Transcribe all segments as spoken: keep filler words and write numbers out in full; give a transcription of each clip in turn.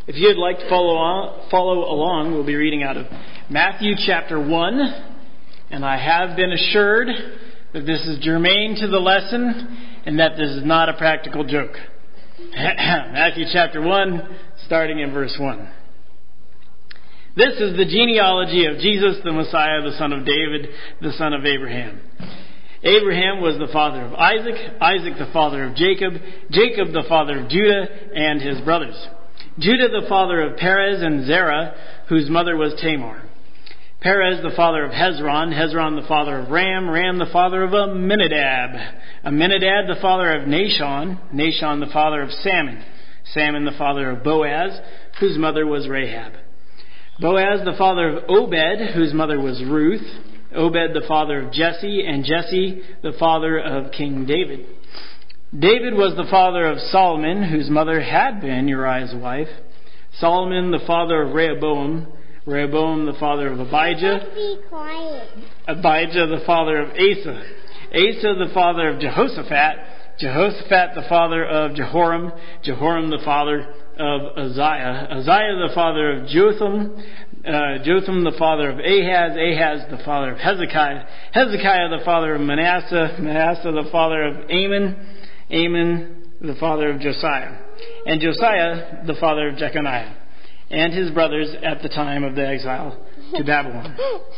If you'd like to follow on, follow along, we'll be reading out of Matthew chapter one. And I have been assured that this is germane to the lesson and that this is not a practical joke. Matthew chapter one, starting in verse one. This is the genealogy of Jesus, the Messiah, the son of David, the son of Abraham. Abraham was the father of Isaac, Isaac the father of Jacob, Jacob the father of Judah and his brothers. Judah the father of Perez and Zerah, whose mother was Tamar. Perez the father of Hezron, Hezron the father of Ram, Ram the father of Amminadab, Amminadab the father of Nahshon, Nahshon the father of Salmon, Salmon the father of Boaz, whose mother was Rahab. Boaz the father of Obed, whose mother was Ruth, Obed the father of Jesse, and Jesse the father of King David. David was the father of Solomon, whose mother had been Uriah's wife. Solomon the father of Rehoboam, Rehoboam the father of Abijah, Be quiet. Abijah the father of Asa, Asa the father of Jehoshaphat, Jehoshaphat the father of Jehoram, Jehoram the father of Uzziah, Uzziah the father of Jotham, uh, Jotham the father of Ahaz, Ahaz the father of Hezekiah, Hezekiah the father of Manasseh, Manasseh the father of Amon, Amon the father of Josiah, and Josiah the father of Jeconiah, and his brothers at the time of the exile to Babylon.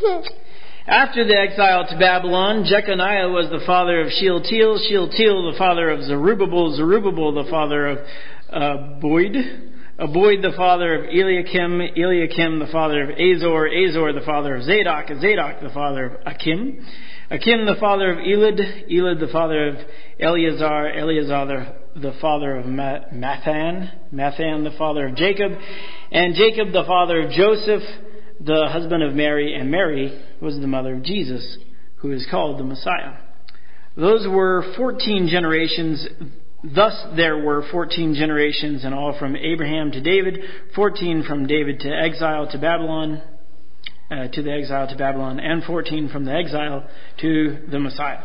After the exile to Babylon, Jeconiah was the father of Shealtiel, Shealtiel the father of Zerubbabel, Zerubbabel the father of uh, Boyd, Boyd the father of Eliakim, Eliakim the father of Azor, Azor the father of Zadok, Zadok the father of Achim, Achim the father of Elid, Elid the father of Eleazar, Eleazar the, the father of Mathan, Mathan the father of Jacob, and Jacob the father of Joseph, the husband of Mary, and Mary was the mother of Jesus, who is called the Messiah. Those were fourteen generations. Thus there were fourteen generations in all from Abraham to David, fourteen from David to exile to Babylon, uh, to the exile to Babylon, and fourteen from the exile to the Messiah.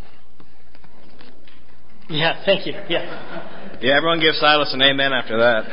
Yeah, thank you. Yeah. Yeah, everyone give Silas an amen after that.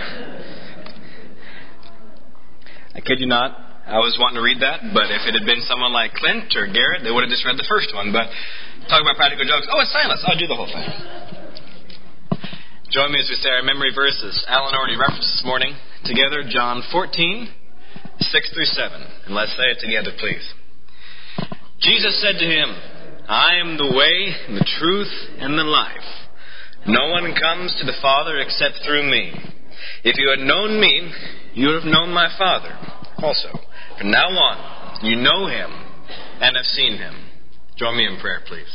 I kid you not. I was wanting to read that, but if it had been someone like Clint or Garrett, they would have just read the first one. But talk about practical jokes. Oh, it's Silas. I'll do the whole thing. Join me as we say our memory verses. Alan already referenced this morning. Together, John fourteen, six through seven. And let's say it together, please. Jesus said to him, I am the way, and the truth, and the life. No one comes to the Father except through me. If you had known me, you would have known my Father also. From now on, you know him and have seen him. Join me in prayer, please.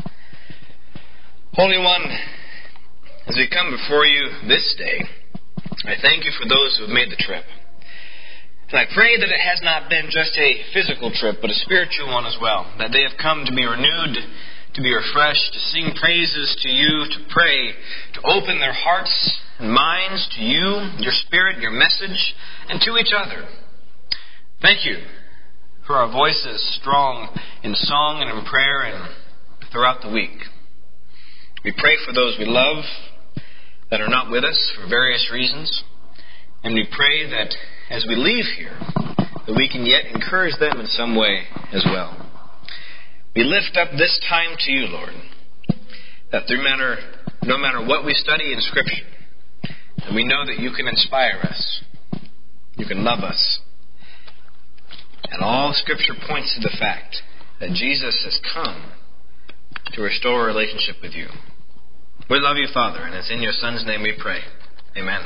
Holy One, as we come before you this day, I thank you for those who have made the trip. And I pray that it has not been just a physical trip, but a spiritual one as well. That they have come to be renewed, to be refreshed, to sing praises to you, to pray, to open their hearts and minds to you, your Spirit, your message, and to each other. Thank you for our voices strong in song and in prayer and throughout the week. We pray for those we love that are not with us for various reasons. And we pray that as we leave here, that we can yet encourage them in some way as well. We lift up this time to you, Lord, that no matter, no matter what we study in Scripture, and we know that you can inspire us, you can love us. And all Scripture points to the fact that Jesus has come to restore a relationship with you. We love you, Father, and it's in your Son's name we pray. Amen.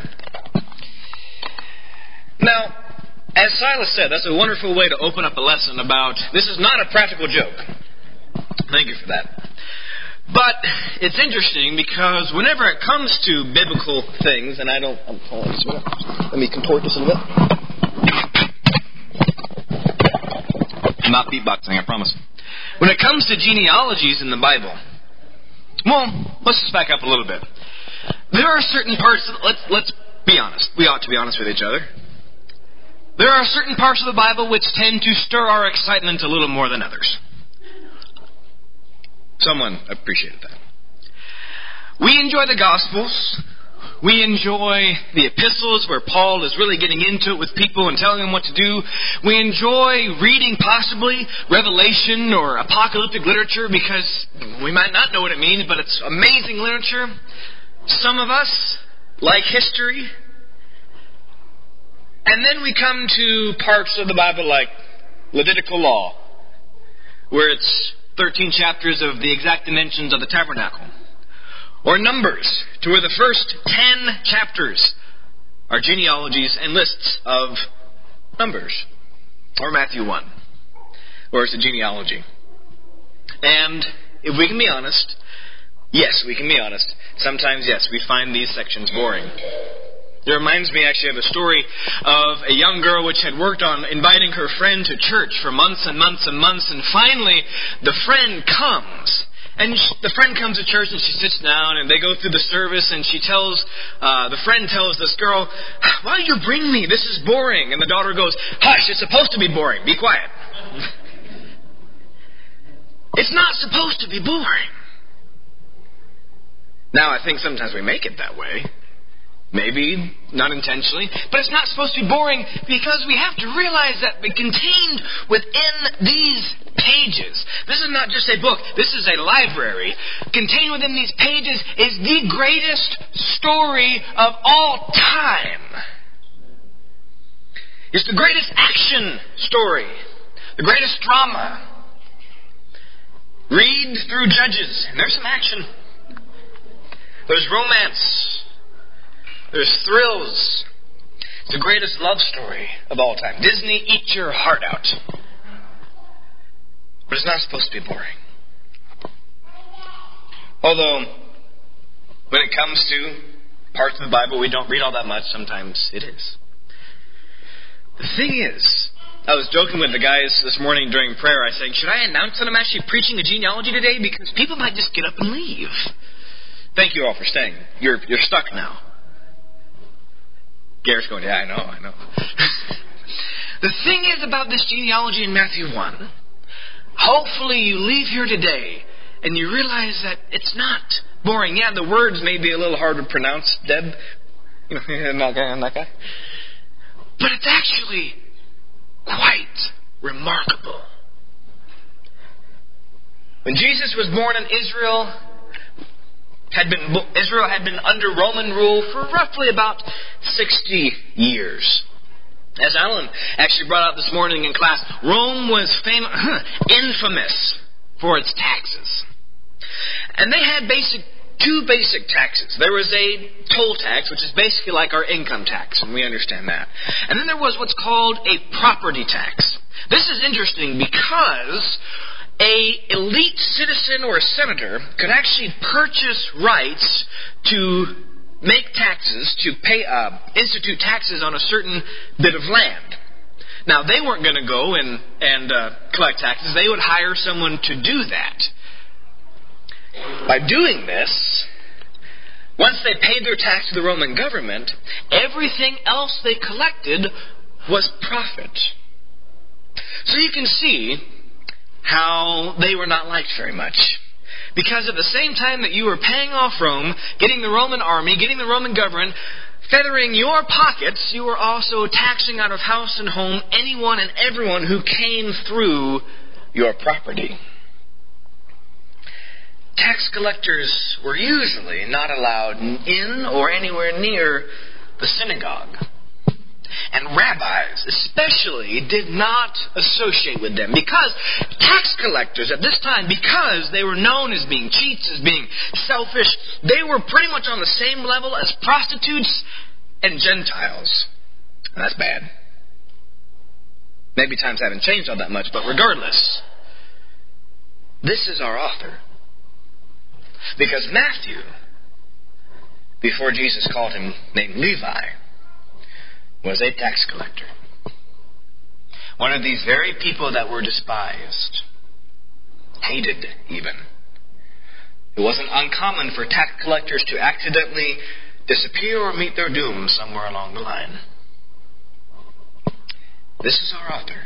Now, as Silas said, that's a wonderful way to open up a lesson about, this is not a practical joke. Thank you for that. But it's interesting because whenever it comes to biblical things, and I don't, I'm calling this one up. Let me contort this a little bit. I'm not beatboxing, I promise. When it comes to genealogies in the Bible, well, let's just back up a little bit. There are certain parts, of, let's, let's be honest. We ought to be honest with each other. There are certain parts of the Bible which tend to stir our excitement a little more than others. Someone appreciated that. We enjoy the Gospels. We enjoy the epistles where Paul is really getting into it with people and telling them what to do. We enjoy reading possibly Revelation or apocalyptic literature because we might not know what it means, but it's amazing literature. Some of us like history. And then we come to parts of the Bible like Levitical law, where it's thirteen chapters of the exact dimensions of the tabernacle. Or Numbers, to where the first ten chapters are genealogies and lists of numbers. Or Matthew one, where it's a genealogy. And if we can be honest, yes, we can be honest. Sometimes, yes, we find these sections boring. It reminds me actually of a story of a young girl which had worked on inviting her friend to church for months and months and months, and finally the friend comes. And the friend comes to church and she sits down and they go through the service and she tells, uh, the friend tells this girl, "Why did you bring me? This is boring." And the daughter goes, "Hush, it's supposed to be boring. Be quiet." It's not supposed to be boring. Now, I think sometimes we make it that way. Maybe not intentionally, but it's not supposed to be boring because we have to realize that contained within these pages, this is not just a book, this is a library. Contained within these pages is the greatest story of all time. It's the greatest action story, the greatest drama. Read through Judges, and there's some action. There's romance. There's thrills. It's the greatest love story of all time. Disney, eat your heart out. But it's not supposed to be boring. Although, when it comes to parts of the Bible we don't read all that much, sometimes it is. The thing is, I was joking with the guys this morning during prayer. I was saying, should I announce that I'm actually preaching a genealogy today? Because people might just get up and leave. Thank you all for staying. You're, you're stuck now. Garrett's going, yeah, I know, I know. The thing is about this genealogy in Matthew one, hopefully you leave here today and you realize that it's not boring. Yeah, the words may be a little hard to pronounce, Deb. You know, and that guy and that guy. But it's actually quite remarkable. When Jesus was born in Israel, Had been, Israel had been under Roman rule for roughly about sixty years. As Alan actually brought out this morning in class, Rome was famous, infamous for its taxes. And they had basic two basic taxes. There was a toll tax, which is basically like our income tax, and we understand that. And then there was what's called a property tax. This is interesting because a elite citizen or a senator could actually purchase rights to make taxes, to pay, uh, institute taxes on a certain bit of land. Now, they weren't going to go and, and uh, collect taxes. They would hire someone to do that. By doing this, once they paid their tax to the Roman government, everything else they collected was profit. So you can see how they were not liked very much. Because at the same time that you were paying off Rome, getting the Roman army, getting the Roman government, feathering your pockets, you were also taxing out of house and home anyone and everyone who came through your property. Tax collectors were usually not allowed in or anywhere near the synagogue. And rabbis especially did not associate with them because tax collectors at this time, because they were known as being cheats, as being selfish, they were pretty much on the same level as prostitutes and Gentiles. And that's bad. Maybe times haven't changed all that much, but regardless, this is our author. Because Matthew, before Jesus called him named Levi, was a tax collector. One of these very people that were despised, hated even. It wasn't uncommon for tax collectors to accidentally disappear or meet their doom somewhere along the line. This is our author.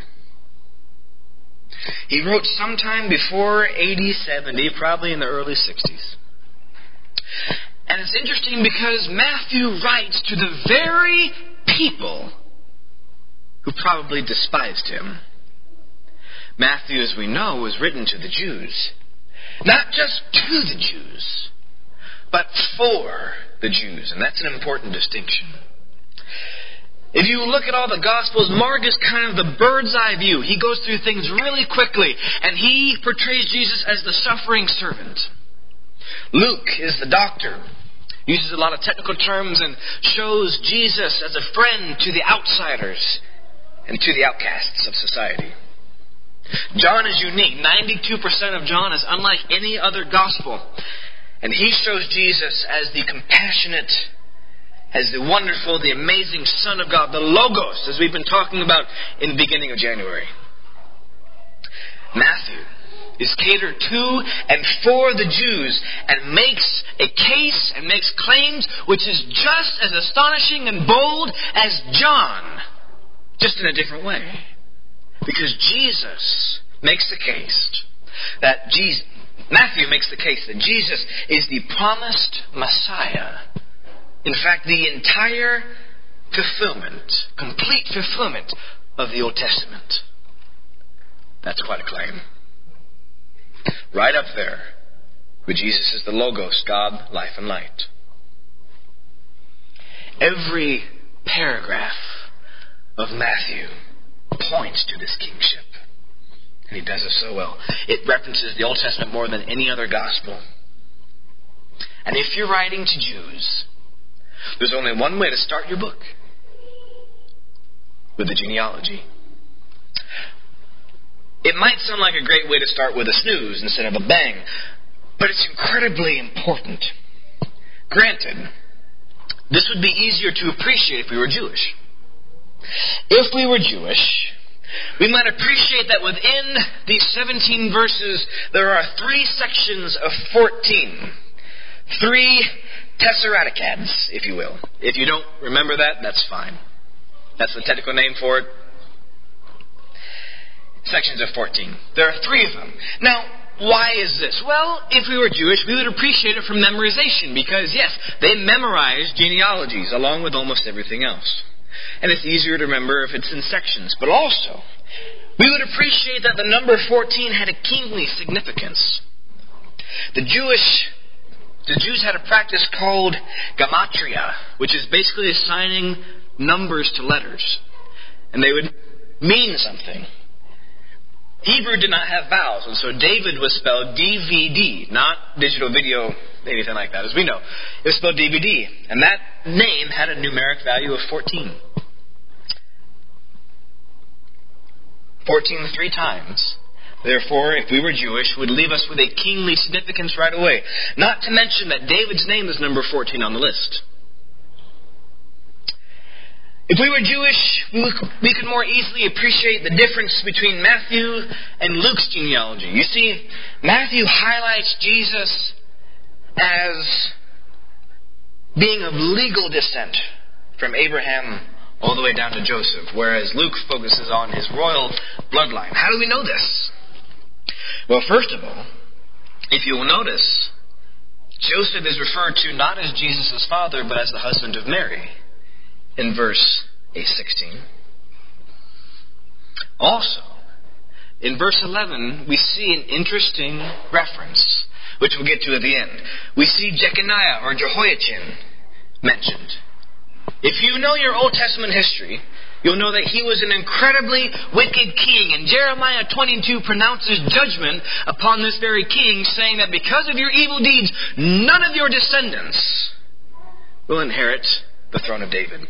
He wrote sometime before A D seventy, probably in the early sixties. And it's interesting because Matthew writes to the very people who probably despised him. Matthew, as we know, was written to the Jews. Not just to the Jews, but for the Jews. And that's an important distinction. If you look at all the Gospels, Mark is kind of the bird's eye view. He goes through things really quickly, and he portrays Jesus as the suffering servant. Luke is the doctor. Uses a lot of technical terms and shows Jesus as a friend to the outsiders and to the outcasts of society. John is unique. ninety-two percent of John is unlike any other gospel. And he shows Jesus as the compassionate, as the wonderful, the amazing Son of God, the Logos, as we've been talking about in the beginning of January. Matthew is catered to and for the Jews and makes a case and makes claims which is just as astonishing and bold as John, just in a different way. Because Jesus makes the case that Jesus, Matthew makes the case that Jesus is the promised Messiah. In fact, the entire fulfillment, complete fulfillment of the Old Testament. That's quite a claim. Right up there with Jesus is the Logos, God, life and light. Every paragraph of Matthew points to this kingship. And he does it so well. It references the Old Testament more than any other gospel. And if you're writing to Jews, there's only one way to start your book. With the genealogy. It might sound like a great way to start with a snooze instead of a bang, but it's incredibly important. Granted, this would be easier to appreciate if we were Jewish. If we were Jewish, we might appreciate that within these seventeen verses, there are three sections of fourteen. Three tesseraticads, if you will. If you don't remember that, that's fine. That's the technical name for it. Sections of fourteen. There are three of them. Now, why is this? Well, if we were Jewish, we would appreciate it from memorization because, yes, they memorize genealogies along with almost everything else. And it's easier to remember if it's in sections. But also, we would appreciate that the number fourteen had a kingly significance. The Jewish, the Jews had a practice called gematria, which is basically assigning numbers to letters. And they would mean something. Hebrew did not have vowels, and so David was spelled D V D, not digital video, anything like that, as we know. It was spelled D V D, and that name had a numeric value of fourteen. fourteen three times. Therefore, if we were Jewish, would leave us with a kingly significance right away. Not to mention that David's name is number fourteen on the list. If we were Jewish, we could more easily appreciate the difference between Matthew and Luke's genealogy. You see, Matthew highlights Jesus as being of legal descent from Abraham all the way down to Joseph, whereas Luke focuses on his royal bloodline. How do we know this? Well, first of all, if you will notice, Joseph is referred to not as Jesus' father, but as the husband of Mary. In verse sixteen. Also, in verse eleven, we see an interesting reference, which we'll get to at the end. We see Jeconiah or Jehoiachin mentioned. If you know your Old Testament history, you'll know that he was an incredibly wicked king. And Jeremiah twenty-two pronounces judgment upon this very king, saying that because of your evil deeds, none of your descendants will inherit the throne of David.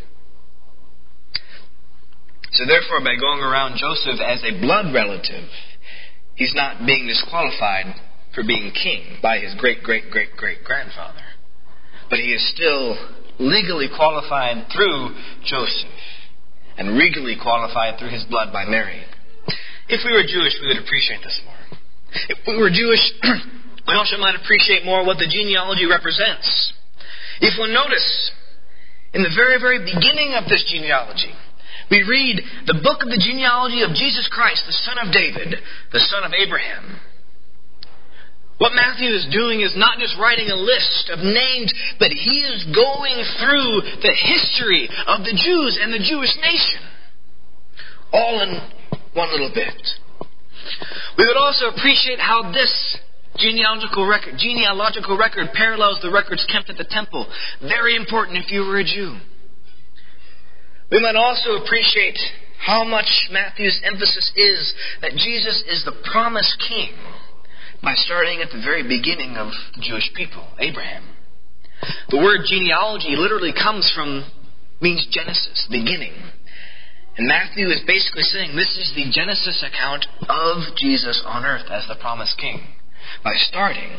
So therefore, by going around Joseph as a blood relative, he's not being disqualified for being king by his great-great-great-great-grandfather. But he is still legally qualified through Joseph and regally qualified through his blood by Mary. If we were Jewish, we would appreciate this more. If we were Jewish, we also might appreciate more what the genealogy represents. If we'll notice, in the very, very beginning of this genealogy, we read the book of the genealogy of Jesus Christ, the son of David, the son of Abraham. What Matthew is doing is not just writing a list of names, but he is going through the history of the Jews and the Jewish nation, all in one little bit. We would also appreciate how this genealogical record, genealogical record parallels the records kept at the temple. Very important if you were a Jew. We might also appreciate how much Matthew's emphasis is that Jesus is the promised king by starting at the very beginning of the Jewish people, Abraham. The word genealogy literally comes from, means Genesis, beginning. And Matthew is basically saying this is the Genesis account of Jesus on earth as the promised king, by starting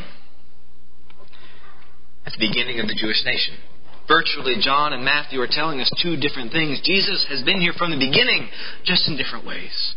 at the beginning of the Jewish nation. Virtually, John and Matthew are telling us two different things. Jesus has been here from the beginning, just in different ways.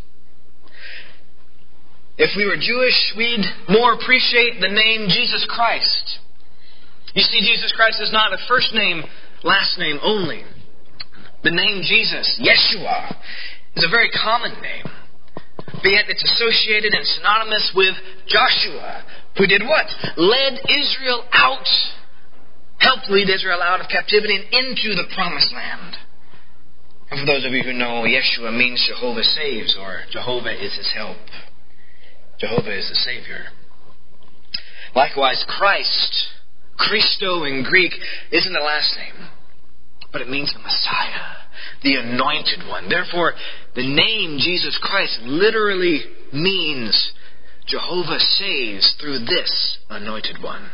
If we were Jewish, we'd more appreciate the name Jesus Christ. You see, Jesus Christ is not a first name, last name only. The name Jesus, Yeshua, is a very common name. But yet it's associated and synonymous with Joshua, who did what? Led Israel out, helped lead Israel out of captivity and into the promised land. And for those of you who know, Yeshua means Jehovah saves, or Jehovah is his help. Jehovah is the Savior. Likewise, Christ, Christo in Greek, isn't the last name, but it means the Messiah, the Anointed One. Therefore, the name Jesus Christ literally means Jehovah saves through this Anointed One.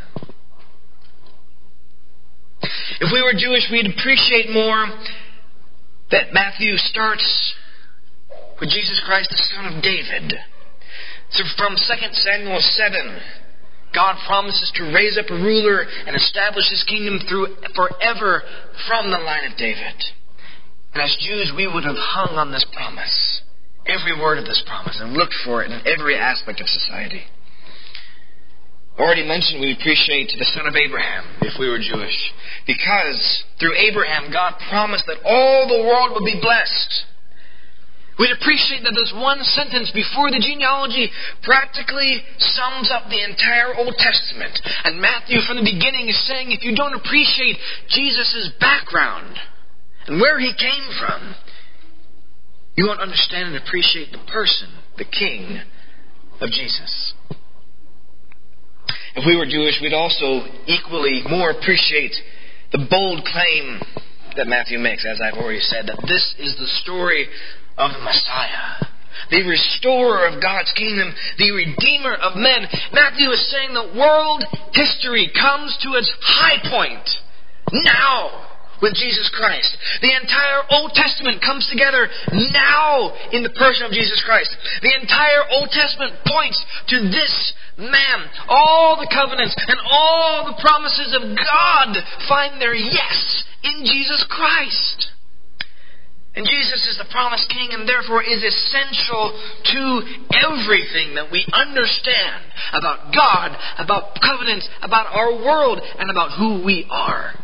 If we were Jewish, we'd appreciate more that Matthew starts with Jesus Christ, the Son of David. So from Second Samuel seven, God promises to raise up a ruler and establish his kingdom through forever from the line of David. And as Jews, we would have hung on this promise, every word of this promise, and looked for it in every aspect of society. Already mentioned, we appreciate the son of Abraham if we were Jewish, because through Abraham, God promised that all the world would be blessed. We'd appreciate that this one sentence before the genealogy practically sums up the entire Old Testament. And Matthew from the beginning is saying if you don't appreciate Jesus' background and where he came from, you won't understand and appreciate the person, the King of Jesus. If we were Jewish, we'd also equally more appreciate the bold claim that Matthew makes, as I've already said, that this is the story of the Messiah, the restorer of God's kingdom, the redeemer of men. Matthew is saying that world history comes to its high point now with Jesus Christ. The entire Old Testament comes together now in the person of Jesus Christ. The entire Old Testament points to this man. All the covenants and all the promises of God find their yes in Jesus Christ. And Jesus is the promised king and therefore is essential to everything that we understand about God, about covenants, about our world, and about who we are.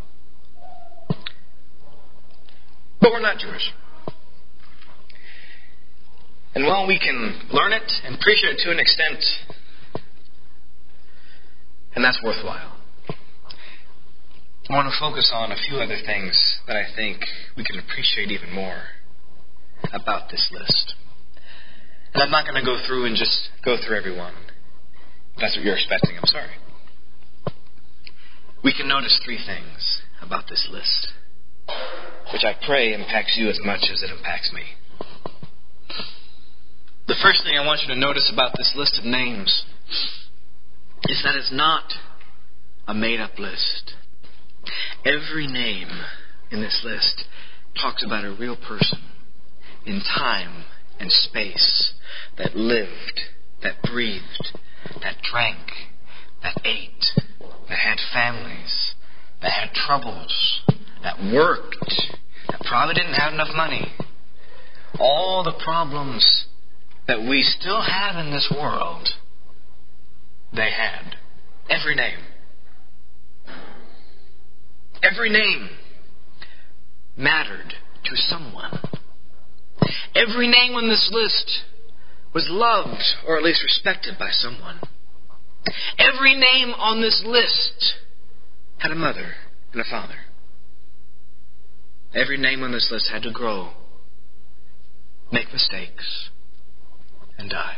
But we're not Jewish. And while we can learn it and appreciate it to an extent, and that's worthwhile, I want to focus on a few other things that I think we can appreciate even more about this list. And I'm not going to go through and just go through every one. If that's what you're expecting, I'm sorry. We can notice three things about this list, which I pray impacts you as much as it impacts me. The first thing I want you to notice about this list of names is that it's not a made-up list. Every name in this list talks about a real person in time and space that lived, that breathed, that drank, that ate, that had families, that had troubles, that worked, that probably didn't have enough money. All the problems that we still have in this world, they had. Every name. Every name mattered to someone. Every name on this list was loved or at least respected by someone. Every name on this list had a mother and a father. Every name on this list had to grow, make mistakes, and die.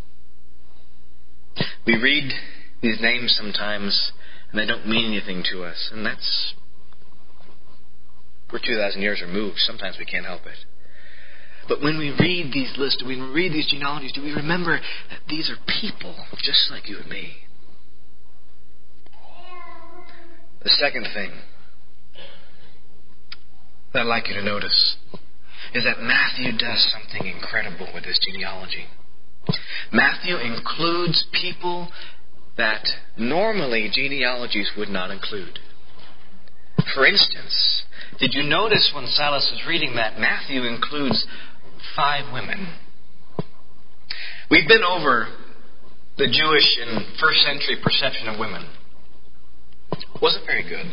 We read these names sometimes, and they don't mean anything to us. And that's, we're two thousand years removed. Sometimes we can't help it. But when we read these lists, when we read these genealogies, do we remember that these are people just like you and me? The second thing that I'd like you to notice is that Matthew does something incredible with this genealogy. Matthew includes people that normally genealogies would not include. For instance, did you notice when Silas was reading that Matthew includes five women? We've been over the Jewish and first century perception of women. It wasn't very good.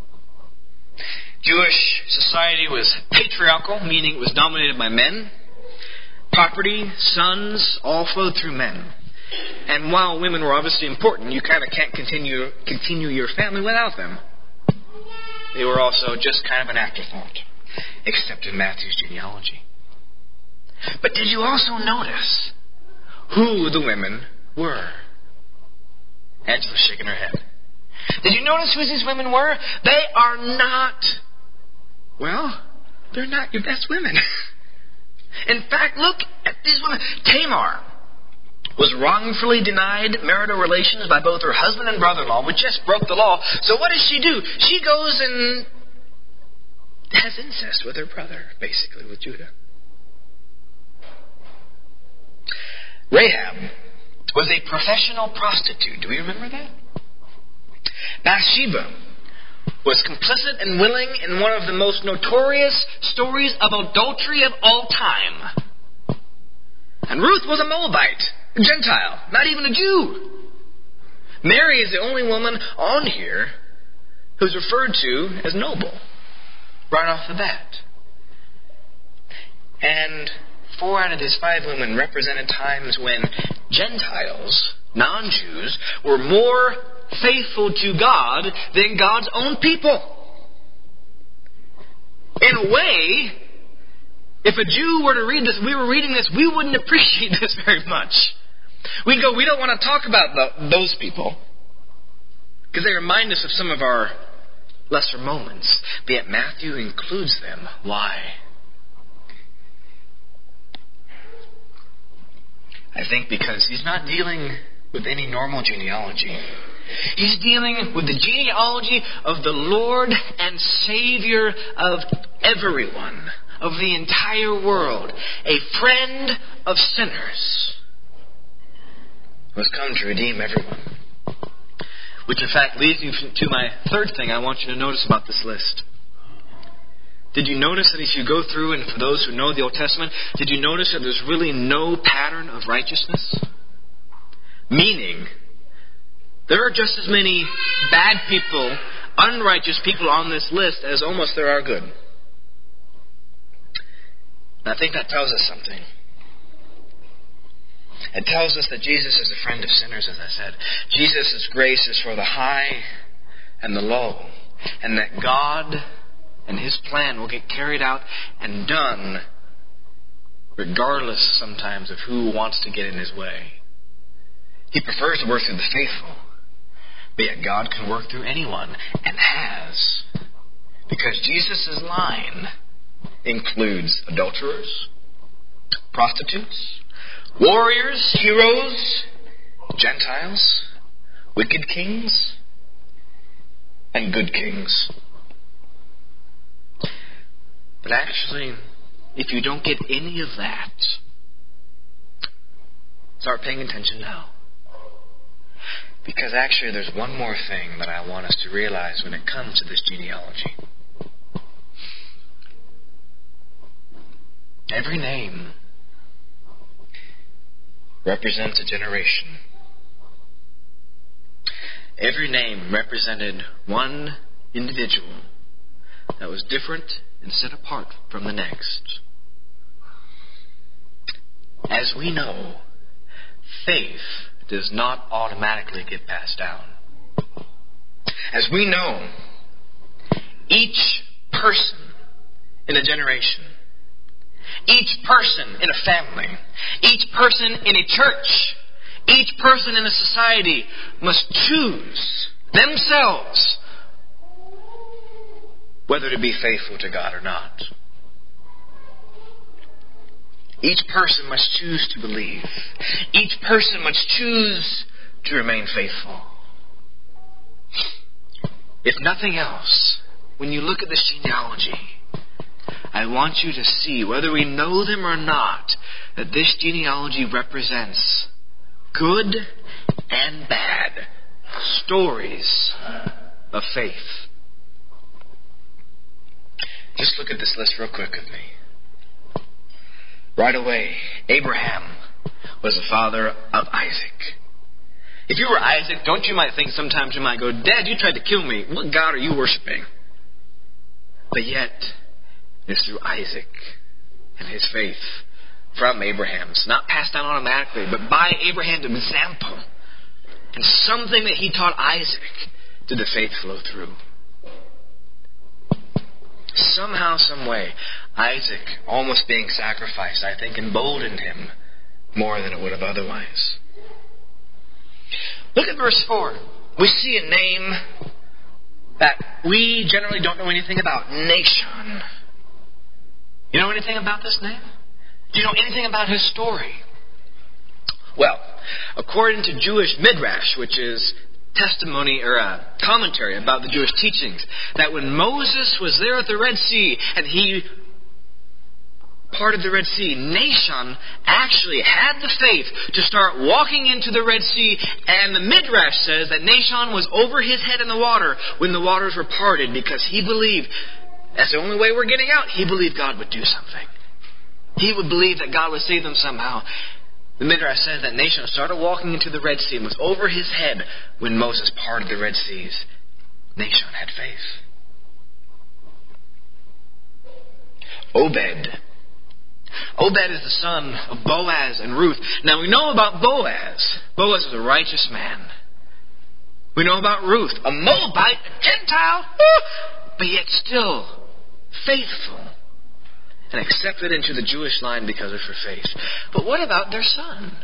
Jewish society was patriarchal, meaning it was dominated by men. Property, sons, all flowed through men. And while women were obviously important, you kind of can't continue continue your family without them. They were also just kind of an afterthought, except in Matthew's genealogy. But did you also notice who the women were? Angela's shaking her head. Did you notice who these women were? They are not, well, they're not your best women. In fact, look at these women. Tamar was wrongfully denied marital relations by both her husband and brother-in-law, which just broke the law. So what does she do? She goes and has incest with her brother, basically, with Judah. Rahab was a professional prostitute. Do we remember that? Bathsheba was complicit and willing in one of the most notorious stories of adultery of all time. And Ruth was a Moabite, a Gentile, not even a Jew. Mary is the only woman on here who's referred to as noble, right off the bat. And four out of these five women represented times when Gentiles, non-Jews, were more faithful to God than God's own people. In a way, if a Jew were to read this, we were reading this, we wouldn't appreciate this very much. We'd go, we don't want to talk about the, those people, because they remind us of some of our lesser moments. But yet Matthew includes them. Why? I think because he's not dealing with any normal genealogy. He's dealing with the genealogy of the Lord and Savior of everyone, of the entire world, a friend of sinners who has come to redeem everyone. Which in fact leads me to my third thing I want you to notice about this list. Did you notice that as you go through, and for those who know the Old Testament, did you notice that there's really no pattern of righteousness? Meaning, there are just as many bad people, unrighteous people on this list as almost there are good. And I think that tells us something. It tells us that Jesus is a friend of sinners, as I said. Jesus' grace is for the high and the low. And that God and His plan will get carried out and done regardless sometimes of who wants to get in His way. He prefers to work through the faithful. But yet God can work through anyone, and has. Because Jesus' line includes adulterers, prostitutes, warriors, heroes, Gentiles, wicked kings, and good kings. But actually, if you don't get any of that, start paying attention now. Because actually there's one more thing that I want us to realize when it comes to this genealogy. Every name represents a generation. Every name represented one individual that was different and set apart from the next. As we know, faith does not automatically get passed down. As we know, each person in a generation, each person in a family, each person in a church, each person in a society must choose themselves whether to be faithful to God or not. Each person must choose to believe. Each person must choose to remain faithful. If nothing else, when you look at this genealogy, I want you to see, whether we know them or not, that this genealogy represents good and bad stories of faith. Just look at this list real quick with me. Right away, Abraham was the father of Isaac. If you were Isaac, don't you might think sometimes you might go, Dad, you tried to kill me. What God are you worshiping? But yet, it's through Isaac and his faith from Abraham. It's not passed down automatically, but by Abraham's example and something that he taught Isaac did the faith flow through. Somehow, some way, Isaac, almost being sacrificed, I think, emboldened him more than it would have otherwise. Look at verse four. We see a name that we generally don't know anything about. Nahshon. You know anything about this name? Do you know anything about his story? Well, according to Jewish Midrash, which is testimony or a commentary about the Jewish teachings, that when Moses was there at the Red Sea and he parted the Red Sea, Nahshon actually had the faith to start walking into the Red Sea, and the Midrash says that Nahshon was over his head in the water when the waters were parted, because he believed that's the only way we're getting out. He believed God would do something. He would believe that God would save them somehow. The Midrash says that Nahshon started walking into the Red Sea and was over his head when Moses parted the Red Seas. Nahshon had faith. Obed. Obed is the son of Boaz and Ruth. Now we know about Boaz. Boaz was a righteous man. We know about Ruth, a Moabite, a Gentile, but yet still faithful and accepted into the Jewish line because of her faith. But what about their son?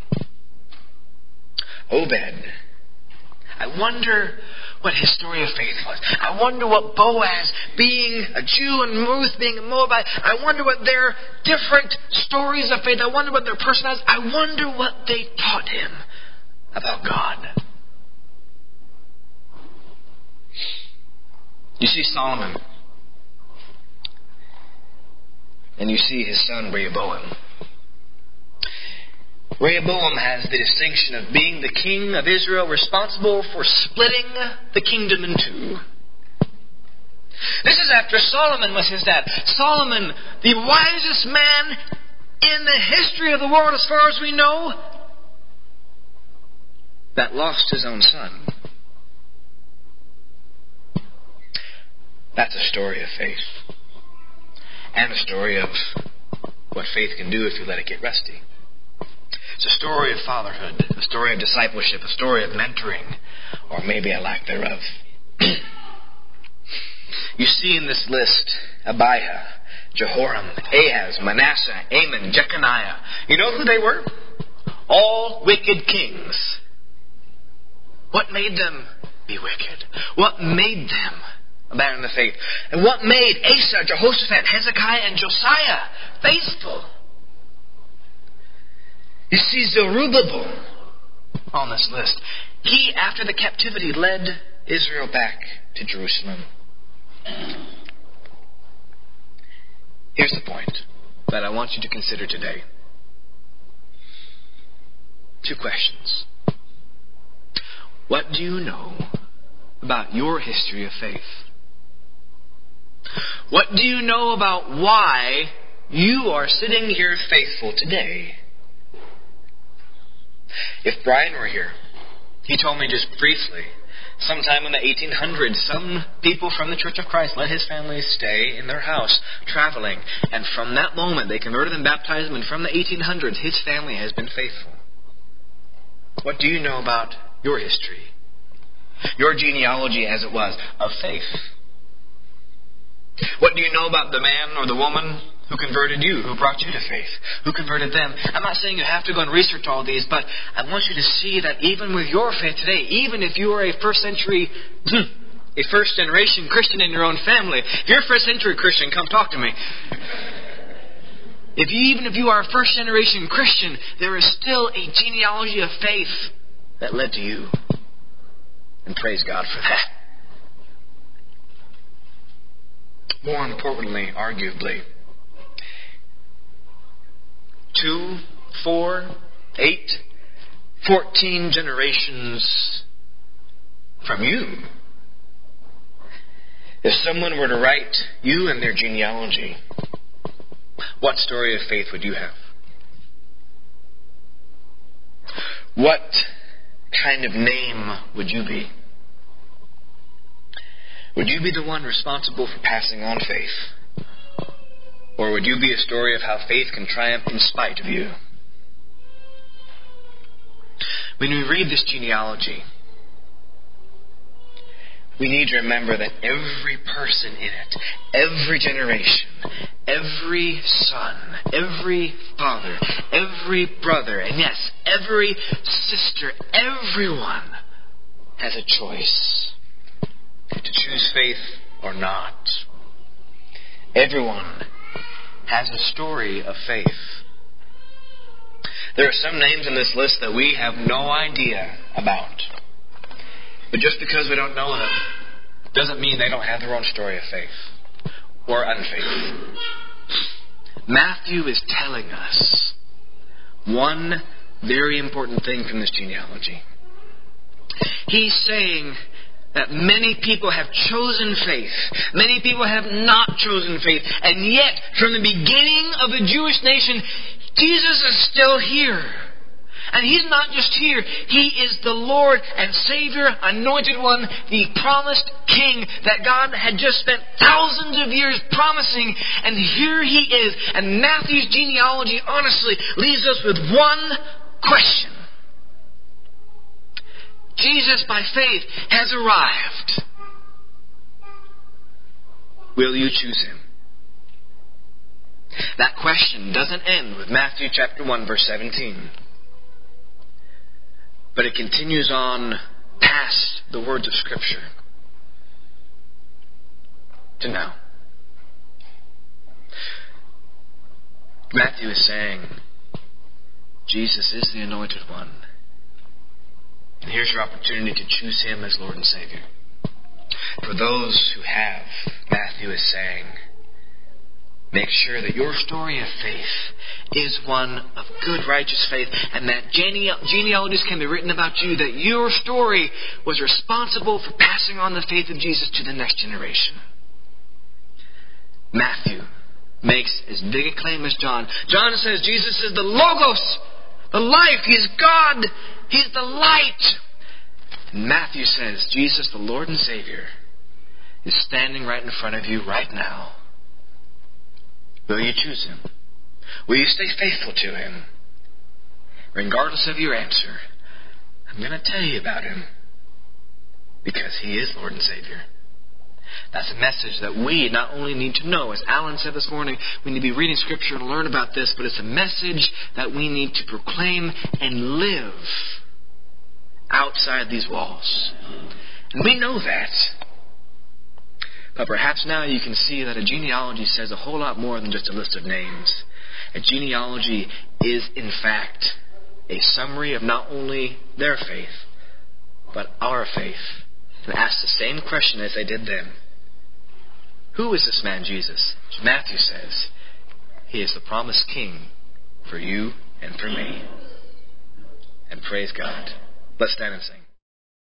Obed. I wonder what his story of faith was. I wonder what Boaz, being a Jew, and Ruth being a Moabite, I wonder what their different stories of faith, I wonder what their personalities, I wonder what they taught him about God. You see Solomon, and you see his son Rehoboam. Rehoboam has the distinction of being the king of Israel, responsible for splitting the kingdom in two. This is after Solomon was his dad. Solomon, the wisest man in the history of the world as far as we know, that lost his own son. That's a story of faith. And a story of what faith can do if you let it get rusty. It's a story of fatherhood, a story of discipleship, a story of mentoring, or maybe a lack thereof. You see in this list Abiah, Jehoram, Ahaz, Manasseh, Amon, Jeconiah. You know who they were? All wicked kings. What made them be wicked? What made them abandon the faith? And what made Asa, Jehoshaphat, Hezekiah, and Josiah faithful? You see Zerubbabel on this list. He, after the captivity, led Israel back to Jerusalem. Here's the point that I want you to consider today. Two questions. What do you know about your history of faith? What do you know about why you are sitting here faithful today? If Brian were here, he told me just briefly, sometime in the eighteen hundreds, some people from the Church of Christ let his family stay in their house, traveling. And from that moment, they converted and baptized him. And from the eighteen hundreds, his family has been faithful. What do you know about your history? Your genealogy as it was of faith. What do you know about the man or the woman who converted you, who brought you to faith, who converted them? I'm not saying you have to go and research all these, but I want you to see that even with your faith today, even if you are a first century, a first generation Christian in your own family, if you're a first century Christian, come talk to me. If you, even if you are a first generation Christian, there is still a genealogy of faith that led to you. And praise God for that. More importantly, arguably, two, four, eight, fourteen generations from you. If someone were to write you and their genealogy, what story of faith would you have? What kind of name would you be? Would you be the one responsible for passing on faith? Or would you be a story of how faith can triumph in spite of you? When we read this genealogy, we need to remember that every person in it, every generation, every son, every father, every brother, and yes, every sister, everyone has a choice to choose faith or not. Everyone has a story of faith. There are some names in this list that we have no idea about. But just because we don't know them doesn't mean they don't have their own story of faith or unfaith. Matthew is telling us one very important thing from this genealogy. He's saying that many people have chosen faith. Many people have not chosen faith. And yet, from the beginning of the Jewish nation, Jesus is still here. And He's not just here. He is the Lord and Savior, Anointed One, the promised King that God had just spent thousands of years promising. And here He is. And Matthew's genealogy, honestly, leaves us with one question. Jesus, by faith, has arrived. Will you choose Him? That question doesn't end with Matthew chapter one, verse seventeen. But it continues on past the words of Scripture to now. Matthew is saying, Jesus is the Anointed One. And here's your opportunity to choose Him as Lord and Savior. For those who have, Matthew is saying, make sure that your story of faith is one of good, righteous faith, and that gene- genealogies can be written about you, that your story was responsible for passing on the faith of Jesus to the next generation. Matthew makes as big a claim as John. John says Jesus is the Logos, the life. He's God. He's the light. And Matthew says Jesus, the Lord and Savior, is standing right in front of you right now. Will you choose Him? Will you stay faithful to Him? Regardless of your answer, I'm going to tell you about Him because He is Lord and Savior. That's a message that we not only need to know, as Alan said this morning, we need to be reading Scripture and learn about this, but it's a message that we need to proclaim and live outside these walls. And we know that. But perhaps now you can see that a genealogy says a whole lot more than just a list of names. A genealogy is, in fact, a summary of not only their faith, but our faith. And asks the same question as they did then. Who is this man Jesus? Matthew says, He is the promised King for you and for me. And praise God. Let's stand and sing.